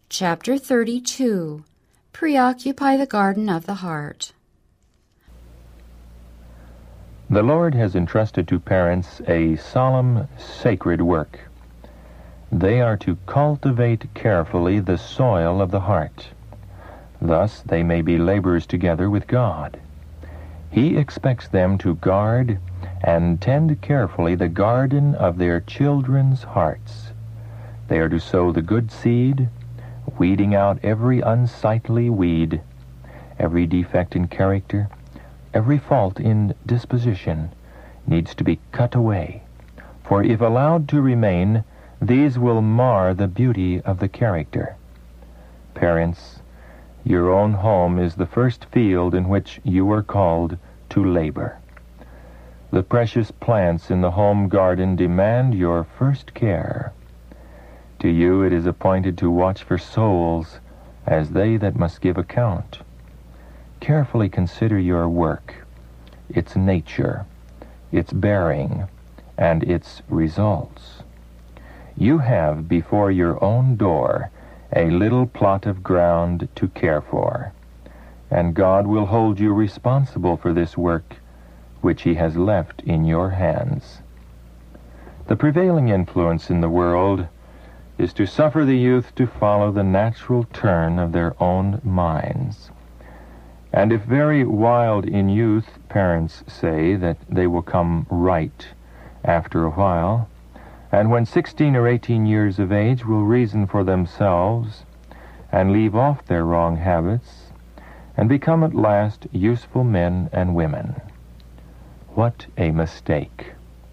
Chapter 32. Preoccupy the Garden of the Heart. The Lord has entrusted to parents a solemn, sacred work. They are to cultivate carefully the soil of the heart. Thus they may be laborers together with God. He expects them to guard and tend carefully the garden of their children's hearts. They are to sow the good seed, weeding out every unsightly weed, every defect in character, every fault in disposition needs to be cut away, for if allowed to remain, these will mar the beauty of the character. Parents, your own home is the first field in which you are called to labor. The precious plants in the home garden demand your first care. To you it is appointed to watch for souls as they that must give account. Carefully consider your work, its nature, its bearing, and its results. You have before your own door a little plot of ground to care for, and God will hold you responsible for this work which He has left in your hands. The prevailing influence in the world is to suffer the youth to follow the natural turn of their own minds. And if very wild in youth, parents say that they will come right after a while, and when 16 or 18 years of age will reason for themselves and leave off their wrong habits and become at last useful men and women. What a mistake!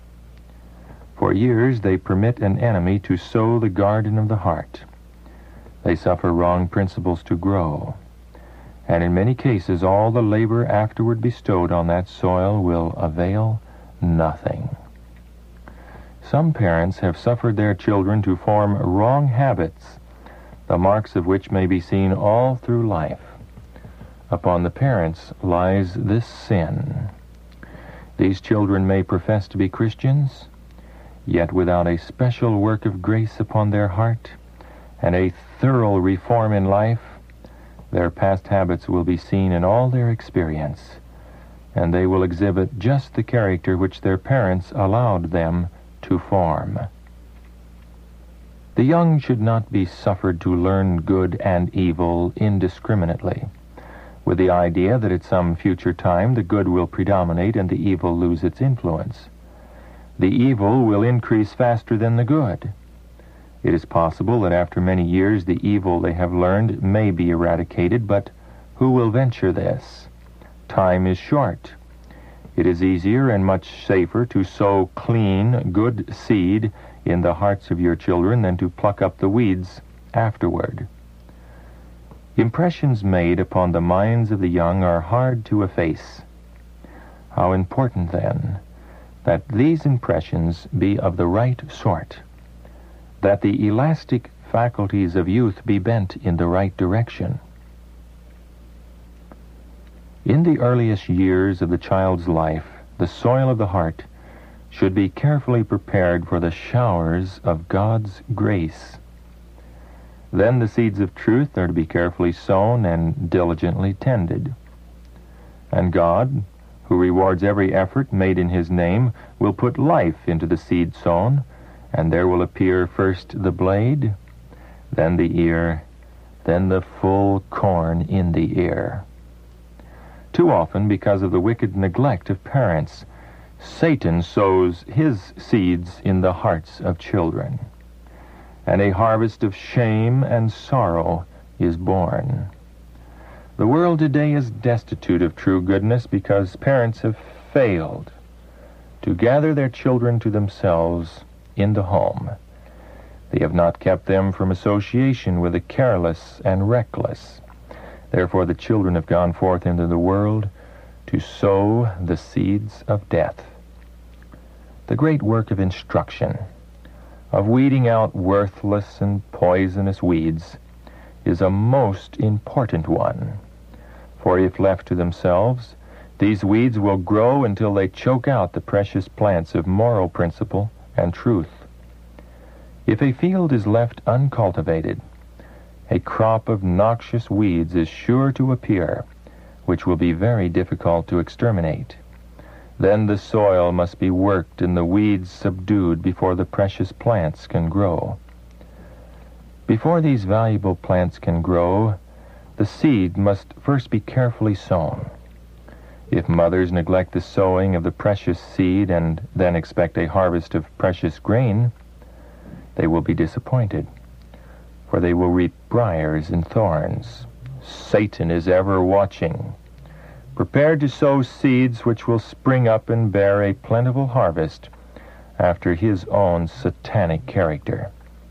For years they permit an enemy to sow the garden of the heart. They suffer wrong principles to grow, and in many cases all the labor afterward bestowed on that soil will avail nothing. Some parents have suffered their children to form wrong habits, the marks of which may be seen all through life. Upon the parents lies this sin. These children may profess to be Christians, yet without a special work of grace upon their heart and a thorough reform in life, their past habits will be seen in all their experience, and they will exhibit just the character which their parents allowed them to form. The young should not be suffered to learn good and evil indiscriminately, with the idea that at some future time the good will predominate and the evil lose its influence. The evil will increase faster than the good. It is possible that after many years the evil they have learned may be eradicated, but who will venture this? Time is short. It is easier and much safer to sow clean, good seed in the hearts of your children than to pluck up the weeds afterward. Impressions made upon the minds of the young are hard to efface. How important, then, that these impressions be of the right sort, that the elastic faculties of youth be bent in the right direction. In the earliest years of the child's life, the soil of the heart should be carefully prepared for the showers of God's grace. Then the seeds of truth are to be carefully sown and diligently tended. And God, who rewards every effort made in His name, will put life into the seed sown, and there will appear first the blade, then the ear, then the full corn in the ear. Too often, because of the wicked neglect of parents, Satan sows his seeds in the hearts of children, and a harvest of shame and sorrow is born. The world today is destitute of true goodness because parents have failed to gather their children to themselves in the home. They have not kept them from association with the careless and reckless. Therefore the children have gone forth into the world to sow the seeds of death. The great work of instruction, of weeding out worthless and poisonous weeds, is a most important one. For if left to themselves, these weeds will grow until they choke out the precious plants of moral principle and truth. If a field is left uncultivated, a crop of noxious weeds is sure to appear, which will be very difficult to exterminate. Then the soil must be worked and the weeds subdued before the precious plants can grow. Before these valuable plants can grow, the seed must first be carefully sown. If mothers neglect the sowing of the precious seed and then expect a harvest of precious grain, they will be disappointed, for they will reap briars and thorns. Satan is ever watching, prepared to sow seeds which will spring up and bear a plentiful harvest after his own satanic character.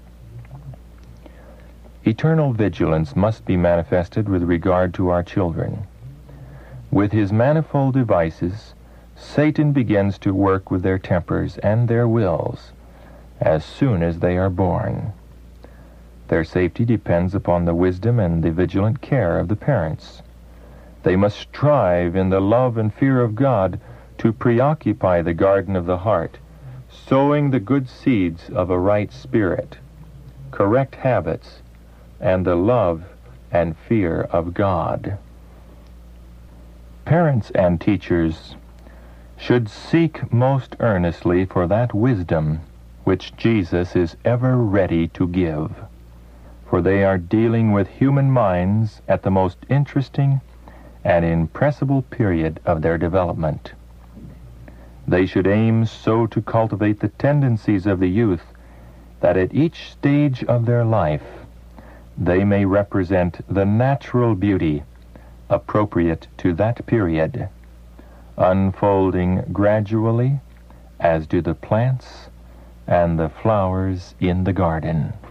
Eternal vigilance must be manifested with regard to our children. With his manifold devices, Satan begins to work with their tempers and their wills as soon as they are born. Their safety depends upon the wisdom and the vigilant care of the parents. They must strive in the love and fear of God to preoccupy the garden of the heart, sowing the good seeds of a right spirit, correct habits, and the love and fear of God. Parents and teachers should seek most earnestly for that wisdom which Jesus is ever ready to give, for they are dealing with human minds at the most interesting and impressible period of their development. They should aim so to cultivate the tendencies of the youth that at each stage of their life they may represent the natural beauty appropriate to that period, unfolding gradually as do the plants and the flowers in the garden.